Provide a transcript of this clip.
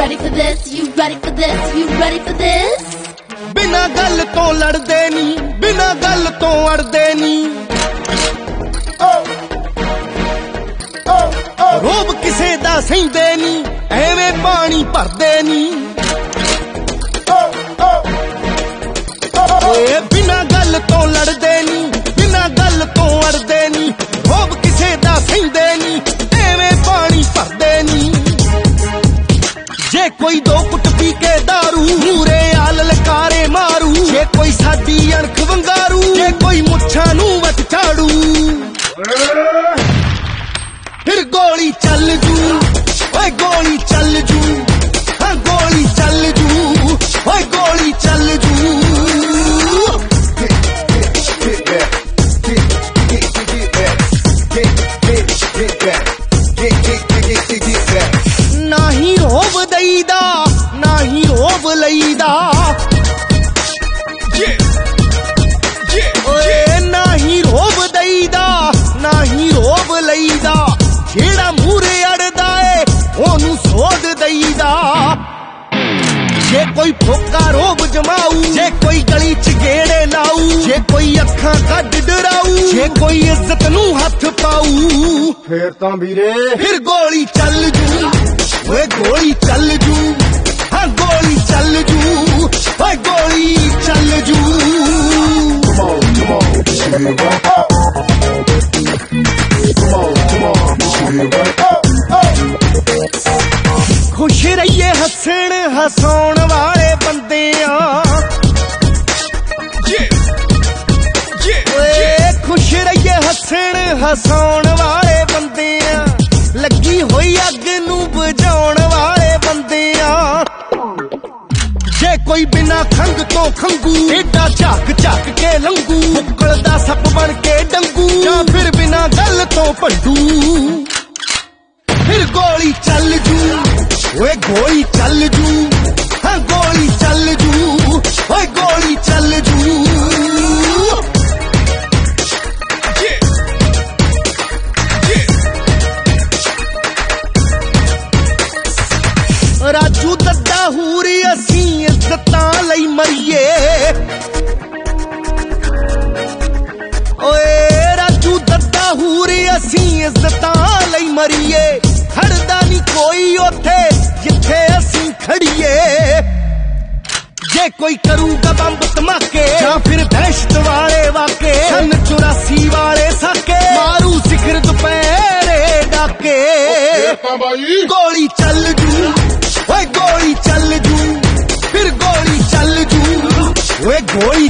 ready for this? You ready for this? You ready for this? बिना गल तो लड़दे नी, बिना गल तो अड़दे नी। रोब किसे दा सहिंदे नी, एवें पानी भरदे नी। बिना गल तो लड़दे नी, बिना गल तो अड़दे नी। रोब किसे दा सहिंदे नी, एवें पानी भरदे नी। जे कोई दो कुट पी के दारू, मूरे आल लकारे मारू। जे कोई साडी अणख वंगारू, जे कोई मुच्छां नू वट झाड़ू। फिर गोली चल जू, ओए गोली चल जू। हाँ गोली चल जू, ओए गोली चल जू। ना ही रोब दईदा, ना ही रोब लईदा। ओए ना ही रोब दईदा, ना ही रोब लईदा। जेड़ा मूरे अड़दा ए ओनू सोध दईदा। जे कोई फोका रोब जमाऊ, जे कोई गली च गेड़े लाऊ। जे कोई अखां कड डराऊ, जे कोई इज्जत नू हथ पाऊ। फिर तां वीरे फिर गोली चल जू, ओए गोली चल जू। हाँ गोली चल जू, ओए गोली चल जू। खुश रहिए हसन हसाउण वाले बंदे आ। खुश रहिए हसन हसाउण वाले बंदे आ। लगी होई अग नू बुझाउण वाले बंदे आ। जे कोई बिना खंग तो खंगू, एडा झाक झाक के लंगू। मुकलदा सप बन के डंगू, या फिर बिना गल तो भंडू। फिर गोली चल जू, ओए गोली चल जू। हाँ गोली चल जू, ओए गोली चल जू। राजू दद्दा हूरी असी इज्जतां लई मरीए। ओए राजू दद्दा हूरी असी इज्जतां लई मरीए। खड़दा नी कोई ओथे जिथे असी खड़ीए। जे कोई करूगा बंब धमाके, या फिर दहशत वाले वाके। सन 84 वाले साके, मारू सिखर दुपहरे डाके। गोली चल जू, ओए गोली चल जू। फिर गोली चल जू, ओए गोली